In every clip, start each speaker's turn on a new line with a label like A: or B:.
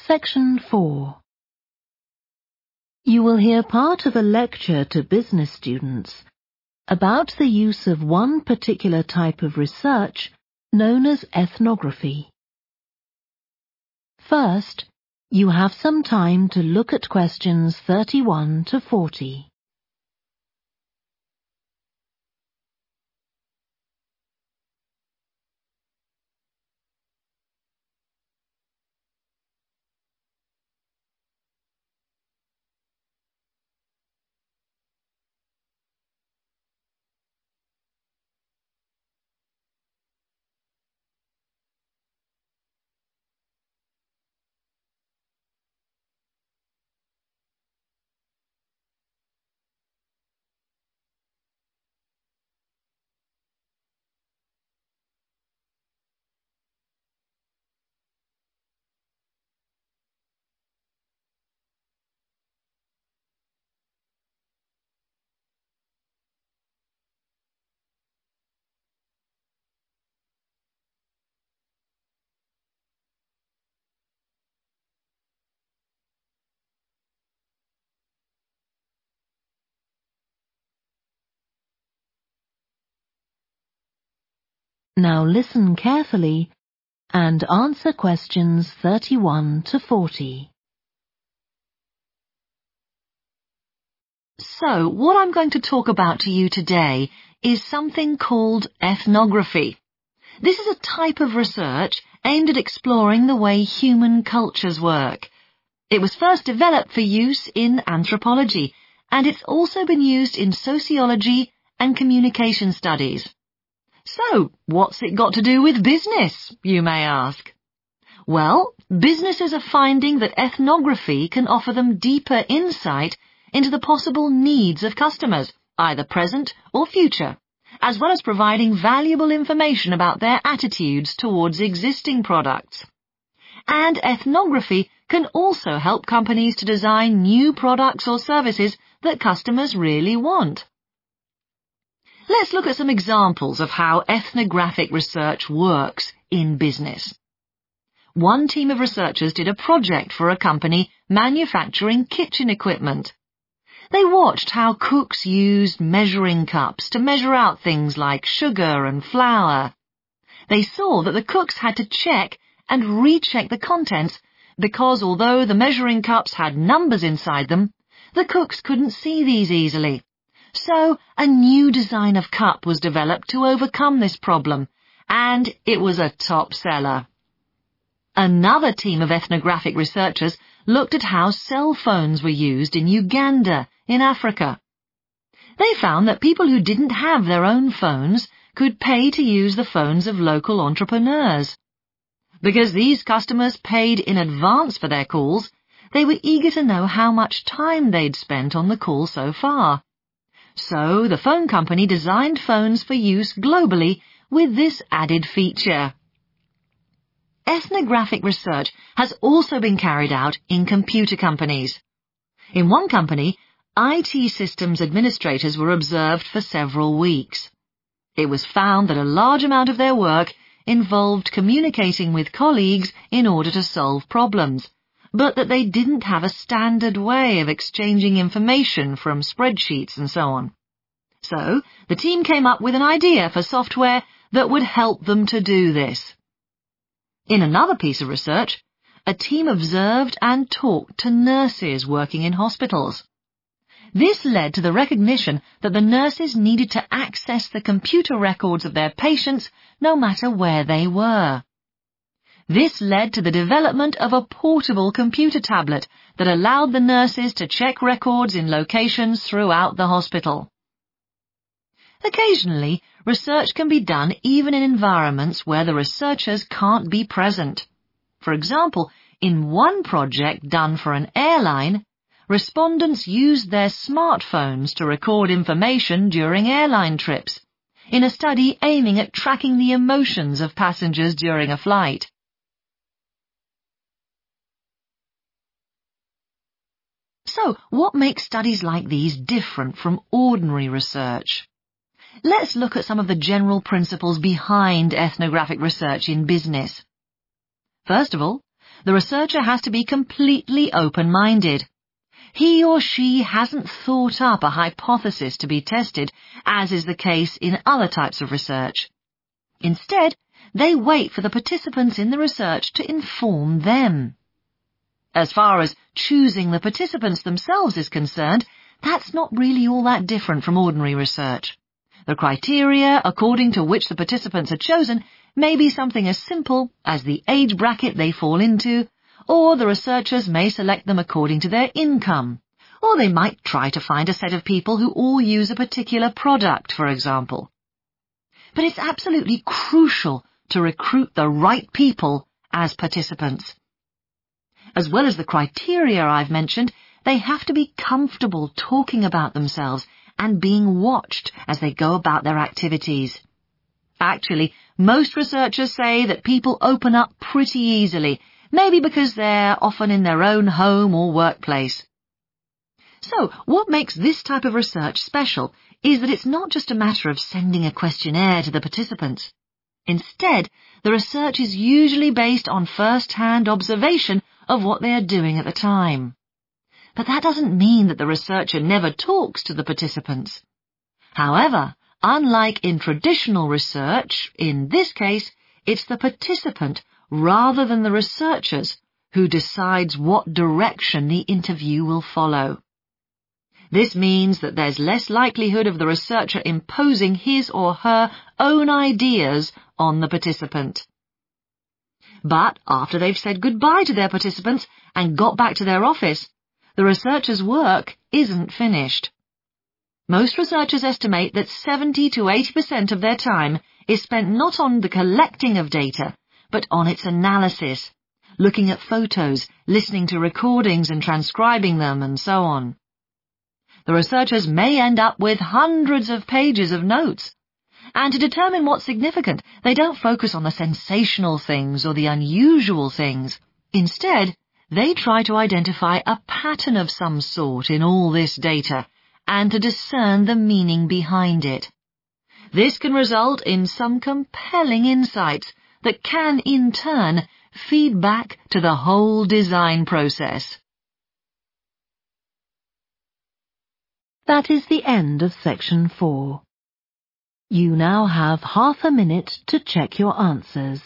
A: Section 4. You will hear part of a lecture to business students about the use of one particular type of research known as ethnography. First, you have some time to look at questions 31 to 40. Now listen carefully and answer questions 31 to 40.
B: So, what I'm going to talk about to you today is something called ethnography. This is a type of research aimed at exploring the way human cultures work. It was first developed for use in anthropology, and it's also been used in sociology and communication studies. So, what's it got to do with business, you may ask? Well, businesses are finding that ethnography can offer them deeper insight into the possible needs of customers, either present or future, as well as providing valuable information about their attitudes towards existing products. And ethnography can also help companies to design new products or services that customers really want. Let's look at some examples of how ethnographic research works in business. One team of researchers did a project for a company manufacturing kitchen equipment. They watched how cooks used measuring cups to measure out things like sugar and flour. They saw that the cooks had to check and recheck the contents because although the measuring cups had numbers inside them, the cooks couldn't see these easily. So a new design of cup was developed to overcome this problem, and it was a top seller. Another team of ethnographic researchers looked at how cell phones were used in Uganda, in Africa. They found that people who didn't have their own phones could pay to use the phones of local entrepreneurs. Because these customers paid in advance for their calls, they were eager to know how much time they'd spent on the call so far. So the phone company designed phones for use globally with this added feature. Ethnographic research has also been carried out in computer companies. In one company, IT systems administrators were observed for several weeks. It was found that a large amount of their work involved communicating with colleagues in order to solve problems, but that they didn't have a standard way of exchanging information from spreadsheets and so on. So, the team came up with an idea for software that would help them to do this. In another piece of research, a team observed and talked to nurses working in hospitals. This led to the recognition that the nurses needed to access the computer records of their patients no matter where they were. This led to the development of a portable computer tablet that allowed the nurses to check records in locations throughout the hospital. Occasionally, research can be done even in environments where the researchers can't be present. For example, in one project done for an airline, respondents used their smartphones to record information during airline trips, in a study aiming at tracking the emotions of passengers during a flight. So, what makes studies like these different from ordinary research? Let's look at some of the general principles behind ethnographic research in business. First of all, The researcher has to be completely open-minded. He or she hasn't thought up a hypothesis to be tested, as is the case in other types of research. Instead, they wait for the participants in the research to inform them. As far as choosing the participants themselves is concerned, that's not really all that different from ordinary research. The criteria according to which the participants are chosen may be something as simple as the age bracket they fall into, or the researchers may select them according to their income, or they might try to find a set of people who all use a particular product, for example. But it's absolutely crucial to recruit the right people as participants. As well as the criteria I've mentioned, they have to be comfortable talking about themselves and being watched as they go about their activities. Actually, most researchers say that people open up pretty easily, maybe because they're often in their own home or workplace. So, what makes this type of research special is that it's not just a matter of sending a questionnaire to the participants. Instead, the research is usually based on first-hand observation of what they are doing at the time. But that doesn't mean that the researcher never talks to the participants. However, unlike in traditional research, in this case, it's the participant rather than the researchers who decides what direction the interview will follow. This means that there's less likelihood of the researcher imposing his or her own ideas on the participant. But after they've said goodbye to their participants and got back to their office, the researcher's work isn't finished. Most researchers estimate that 70 to 80% of their time is spent not on the collecting of data, but on its analysis, looking at photos, listening to recordings and transcribing them, and so on. The researchers may end up with hundreds of pages of notes. And to determine what's significant, they don't focus on the sensational things or the unusual things. Instead, they try to identify a pattern of some sort in all this data and to discern the meaning behind it. This can result in some compelling insights that can, in turn, feed back to the whole design process.
A: That is the end of section 4. You now have half a minute to check your answers.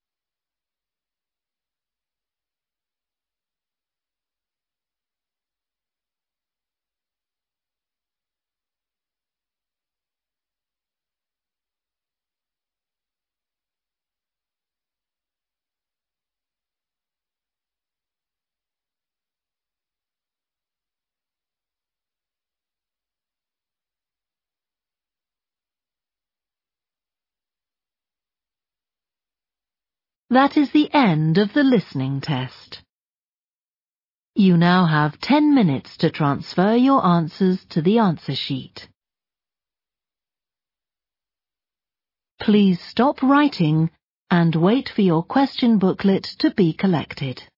A: That is the end of the listening test. You now have 10 minutes to transfer your answers to the answer sheet. Please stop writing and wait for your question booklet to be collected.